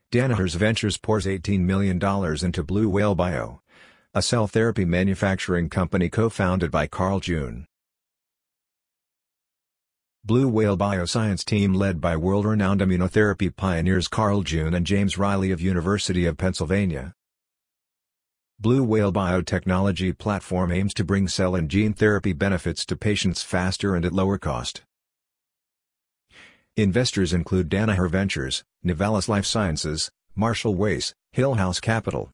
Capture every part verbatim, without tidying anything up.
Danaher Ventures pours eighteen million dollars into Blue Whale Bio, a cell therapy manufacturing company co-founded by Carl June. Blue Whale Bioscience team led by world-renowned immunotherapy pioneers Carl June and James Riley of University of Pennsylvania. Blue Whale Biotechnology platform aims to bring cell and gene therapy benefits to patients faster and at lower cost. Investors include Danaher Ventures, Nivalis Life Sciences, Marshall Wace, Hillhouse Capital.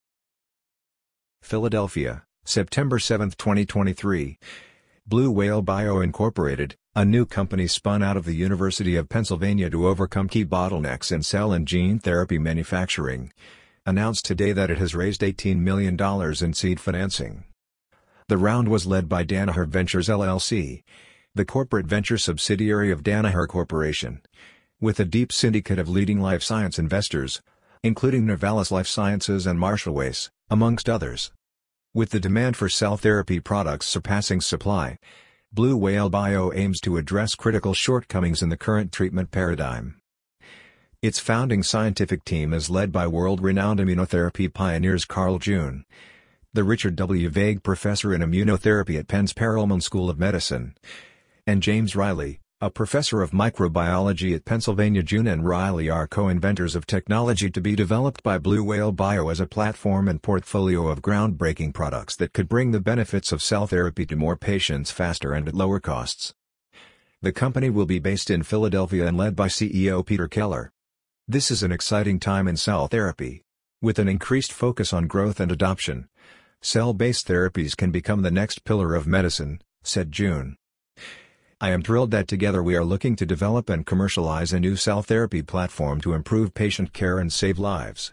Philadelphia, September seventh twenty twenty-three. Blue Whale Bio Incorporated, a new company spun out of the University of Pennsylvania to overcome key bottlenecks in cell and gene therapy manufacturing, announced today that it has raised eighteen million dollars in seed financing. The round was led by Danaher Ventures L L C, the corporate venture subsidiary of Danaher Corporation, with a deep syndicate of leading life science investors, including Nivalis Life Sciences and Marshall Wace, amongst others. With the demand for cell therapy products surpassing supply, Blue Whale Bio aims to address critical shortcomings in the current treatment paradigm. Its founding scientific team is led by world-renowned immunotherapy pioneers Carl June, the Richard W. Vague Professor in Immunotherapy at Penn's Perelman School of Medicine, and James Riley, a professor of microbiology at Pennsylvania. June and Riley are co-inventors of technology to be developed by Blue Whale Bio as a platform and portfolio of groundbreaking products that could bring the benefits of cell therapy to more patients faster and at lower costs. The company will be based in Philadelphia and led by C E O Peter Keller. This is an exciting time in cell therapy. With an increased focus on growth and adoption, cell-based therapies can become the next pillar of medicine, said June. I am thrilled that together we are looking to develop and commercialize a new cell therapy platform to improve patient care and save lives.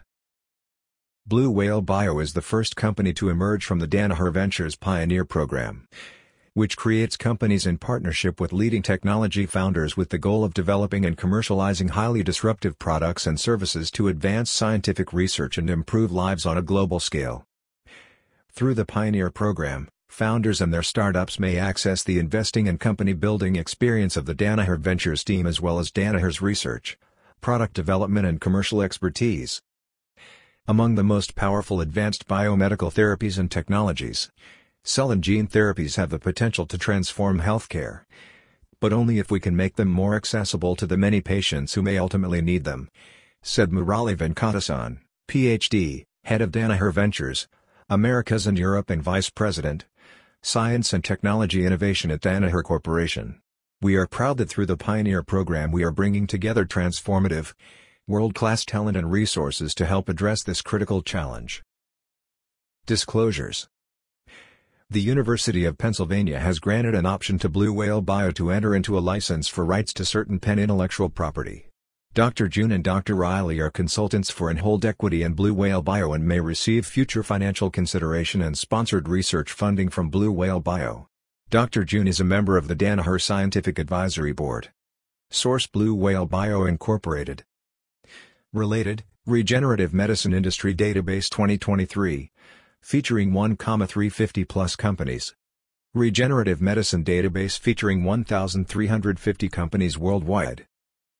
Blue Whale Bio is the first company to emerge from the Danaher Ventures Pioneer Program, which creates companies in partnership with leading technology founders with the goal of developing and commercializing highly disruptive products and services to advance scientific research and improve lives on a global scale. Through the Pioneer Program, founders and their startups may access the investing and company building experience of the Danaher Ventures team as well as Danaher's research, product development and commercial expertise. Among the most powerful advanced biomedical therapies and technologies, cell and gene therapies have the potential to transform healthcare, but only if we can make them more accessible to the many patients who may ultimately need them, said Murali Venkatesan, P H D, head of Danaher Ventures, Americas and Europe and Vice President, Science and Technology Innovation at Danaher Corporation. We are proud that through the Pioneer Program we are bringing together transformative, world-class talent and resources to help address this critical challenge. Disclosures. The University of Pennsylvania has granted an option to Blue Whale Bio to enter into a license for rights to certain Penn intellectual property. Doctor June and Doctor Riley are consultants for and hold equity in Blue Whale Bio and may receive future financial consideration and sponsored research funding from Blue Whale Bio. Doctor June is a member of the Danaher Scientific Advisory Board. Source: Blue Whale Bio Incorporated. Related, Regenerative Medicine Industry Database twenty twenty-three, featuring one thousand three hundred fifty plus companies. Regenerative Medicine Database featuring one thousand three hundred fifty companies worldwide.